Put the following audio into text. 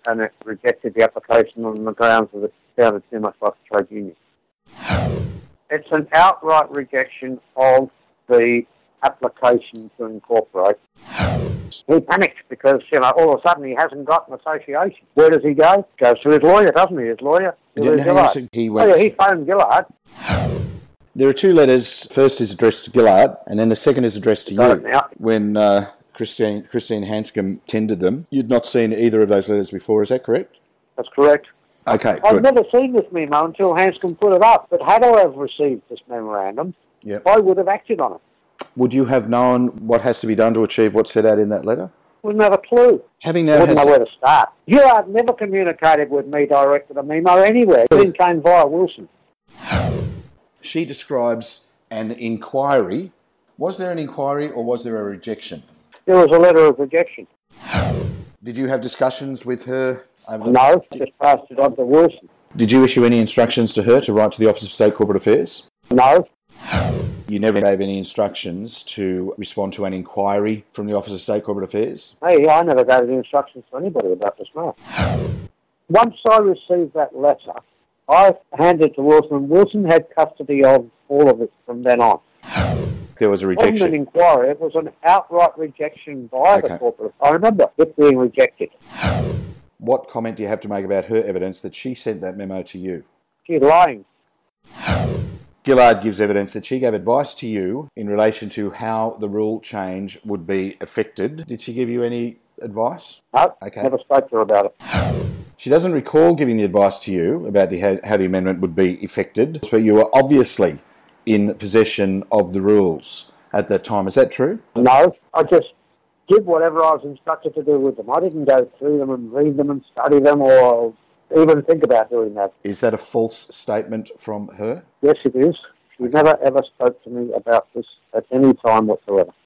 and it rejected the application on the grounds that it sounded too much like a trade union. It's an outright rejection of the application to incorporate. He panicked because, all of a sudden he hasn't got an association. Where does he go? Goes to his lawyer, doesn't he? His lawyer? He phoned Gillard. There are two letters. First is addressed to Gillard, and then the second is addressed to you. When Christine Hanscom tendered them, you'd not seen either of those letters before, is that correct? That's correct. Okay, I've never seen this memo until Hanscom put it up, but had I have received this memorandum, I would have acted on it. Would you have known what has to be done to achieve what's set out in that letter? Wouldn't have a clue. Wouldn't know where to start. Gillard never communicated with me directed a memo anywhere. It came via Wilson. She describes an inquiry. Was there an inquiry or was there a rejection? There was a letter of rejection. Did you have discussions with her? No, just passed it on to Wilson. Did you issue any instructions to her to write to the Office of State Corporate Affairs? No. You never gave any instructions to respond to an inquiry from the Office of State Corporate Affairs? Hey, I never gave any instructions to anybody about this matter. Once I received that letter, I handed it to Wilson. Wilson had custody of all of it from then on. There was a rejection. It wasn't an inquiry, it was an outright rejection by the corporate. I remember it being rejected. What comment do you have to make about her evidence that she sent that memo to you? She's lying. Gillard gives evidence that she gave advice to you in relation to how the rule change would be effected. Did she give you any advice? No, okay. Never spoke to her about it. She doesn't recall giving the advice to you about how the amendment would be effected, but you were obviously in possession of the rules at that time. Is that true? No, I just did whatever I was instructed to do with them. I didn't go through them and read them and study them or even think about doing that. Is that a false statement from her? Yes, it is. She never ever spoke to me about this at any time whatsoever.